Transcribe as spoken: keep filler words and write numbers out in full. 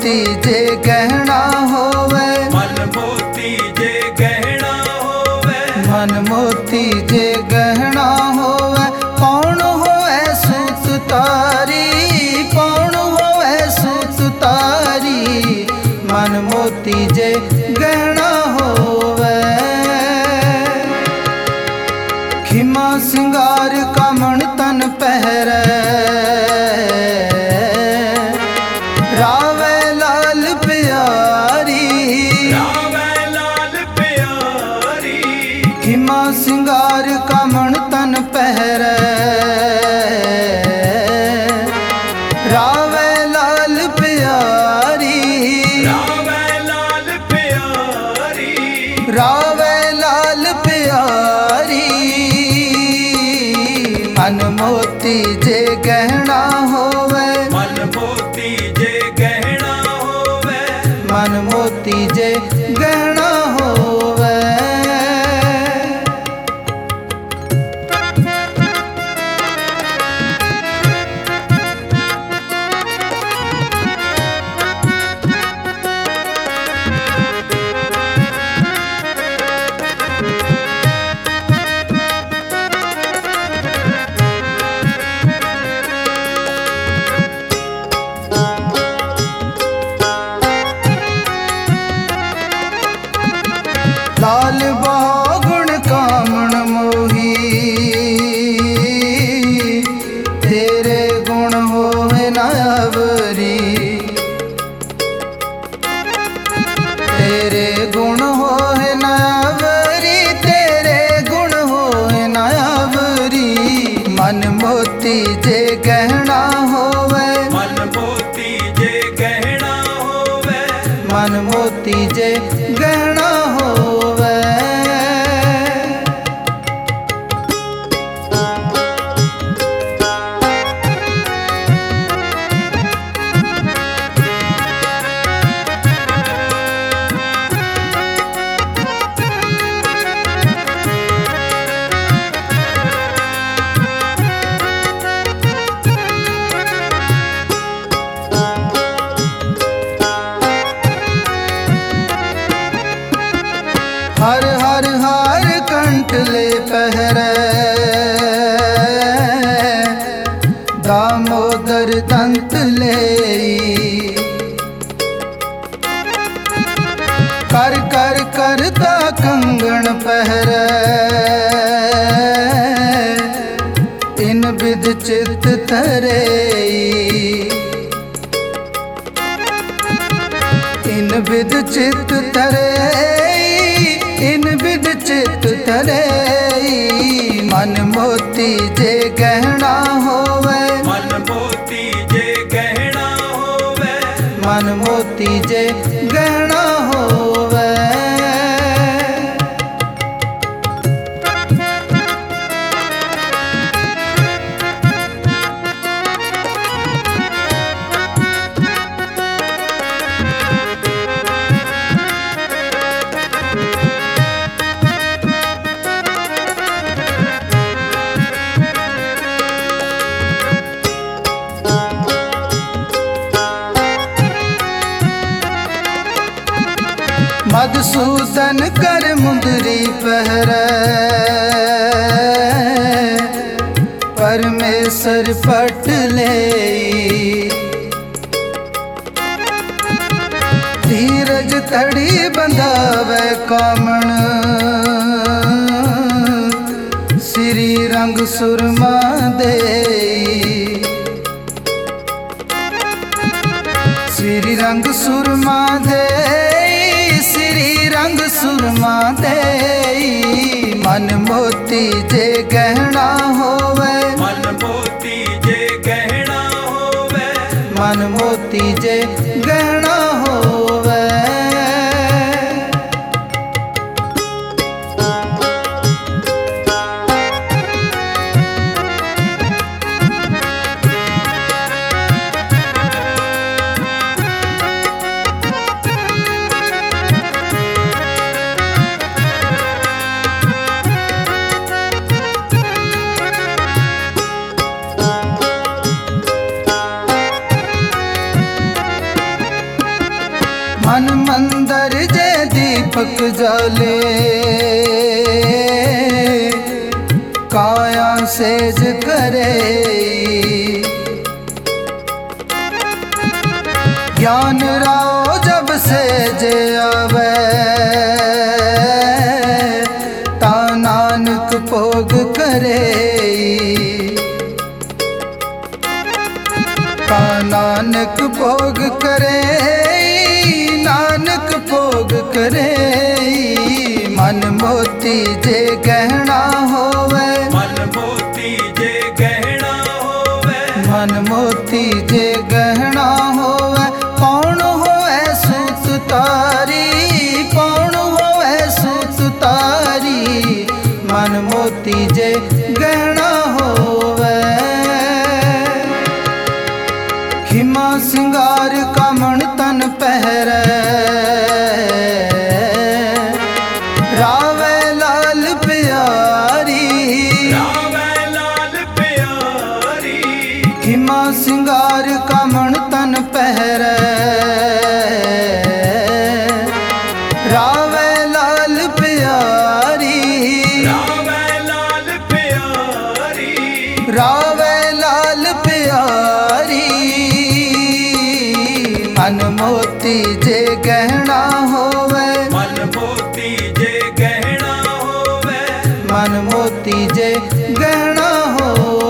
मोती जे गहना होवे, मन मोती जे गहना होवे, मन मोती जे गहना होवे। कौन होवे सूत तारी, कौन होवे सूत तारी, मन मोती जे गहना होवे। खिमा सिंगार कामण तन पहरे, रावे लाल प्यारी, रावे लाल प्यारी। खिमा सिंगार कामण तन पहरे, रावे लाल प्यारी, रावे लाल प्यारी। रावे लाल प्यारी। मन मोती जे गहना होवे, मन मोती जे गहना होवे, मन मोती जे गहना होवे। लाल बागुण कामण मोही, तेरे गुण होवे नावरी, तेरे गुण होवे नावरी, तेरे गुण होवे नावरी। मन मोती जे गहना होवे, मन मोती जे गहना होवे, मन मोती जे गहना होवे। हर हर हर कंठ ले पहरे, दामोदर दंत ले। कर कर करता कंगन पहरे, इन विध चित धरे, इन विध चित धरे, इन विध चित धरे। मन मोती जे गहना होवे, मन मोती जे गहना होवे, मन मोती जे गहना होवे। मधुसूदन कर मुंदरी पहरे, परमेश्वर पट ले। धीरज तड़ी बंधावे कामण, श्री रंग सुरमा दे, श्री रंग सुरमा दे, श्री रंग सुरमा दे। मन मोती जे गहना होवे, मन मोती जे गहना होवे, मन मोती जे गहना होवे। घर जे दीपक जाले काया सेज करे ज्ञान राव जब सेज आवे ता नानक भोग करे ता नानक भोग करे नानक भोग करे मन मोती जे गहना होवे मन मोती जे गहना होवे मन मोती जे गहना होवे कौन होवे सूत तारी कौन होवे सूत तारी मन मोती जे गहना होवे खिमा सिंगार कामण तन पहरे रावे लाल प्यारी रावे लाल प्यारी खिमा सिंगार कामण तन पहरे रावे लाल प्यारी रावे लाल प्यारी रावे लाल प्यारी मन मोती जे गहना होवे मन मोती जे गहना होवे मन मोती जे गहना होवे